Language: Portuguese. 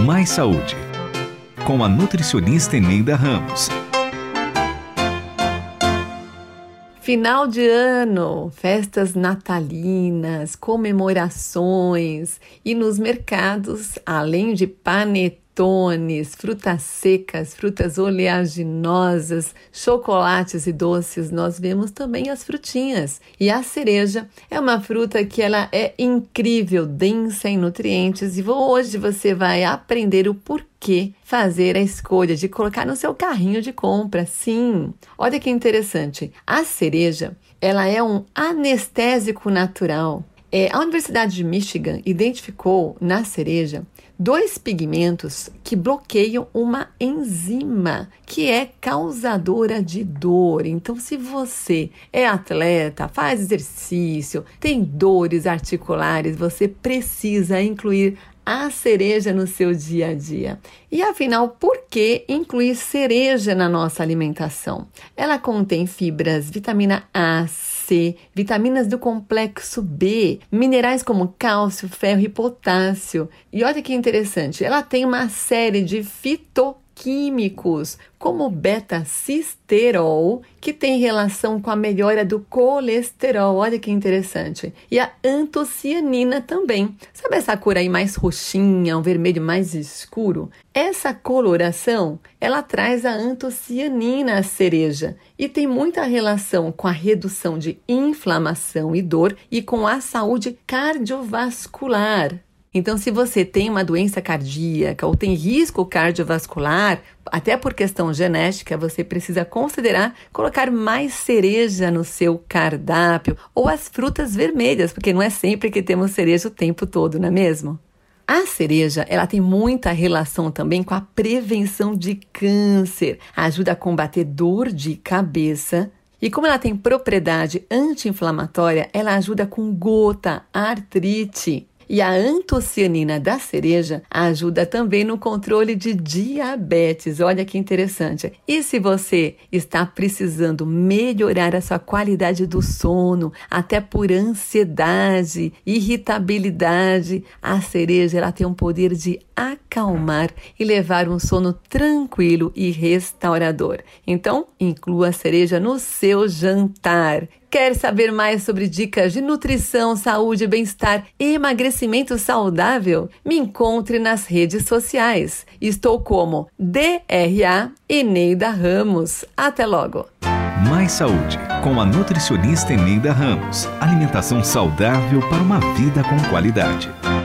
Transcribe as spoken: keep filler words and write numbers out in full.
Mais Saúde, com a nutricionista Eneida Ramos. Final de ano, festas natalinas, comemorações e nos mercados, além de panetones, frutas secas, frutas oleaginosas, chocolates e doces, nós vemos também as frutinhas. E a cereja é uma fruta que ela é incrível, densa em nutrientes, e hoje você vai aprender o porquê fazer a escolha de colocar no seu carrinho de compra. Sim, olha que interessante. A cereja, ela é um anestésico natural. É, a Universidade de Michigan identificou na cereja dois pigmentos que bloqueiam uma enzima que é causadora de dor. Então, se você é atleta, faz exercício, tem dores articulares, você precisa incluir a cereja no seu dia a dia. E afinal, por que incluir cereja na nossa alimentação? Ela contém fibras, vitamina A, C, vitaminas do complexo B, minerais como cálcio, ferro e potássio. E olha que interessante, ela tem uma série de fitoquímicos, como o beta-cisterol, que tem relação com a melhora do colesterol. Olha que interessante. E a antocianina também. Sabe essa cor aí mais roxinha, um vermelho mais escuro? Essa coloração, ela traz a antocianina à cereja e tem muita relação com a redução de inflamação e dor e com a saúde cardiovascular. Então, se você tem uma doença cardíaca ou tem risco cardiovascular, até por questão genética, você precisa considerar colocar mais cereja no seu cardápio ou as frutas vermelhas, porque não é sempre que temos cereja o tempo todo, não é mesmo? A cereja, ela tem muita relação também com a prevenção de câncer, ajuda a combater dor de cabeça. E como ela tem propriedade anti-inflamatória, ela ajuda com gota, artrite. E a antocianina da cereja ajuda também no controle de diabetes. Olha que interessante. E se você está precisando melhorar a sua qualidade do sono, até por ansiedade, irritabilidade, a cereja ela tem um poder de acalmar e levar um sono tranquilo e restaurador. Então, inclua a cereja no seu jantar. Quer saber mais sobre dicas de nutrição, saúde, bem-estar e emagrecimento saudável? Me encontre nas redes sociais. Estou como D R A Eneida Ramos. Até logo! Mais Saúde, com a nutricionista Eneida Ramos. Alimentação saudável para uma vida com qualidade.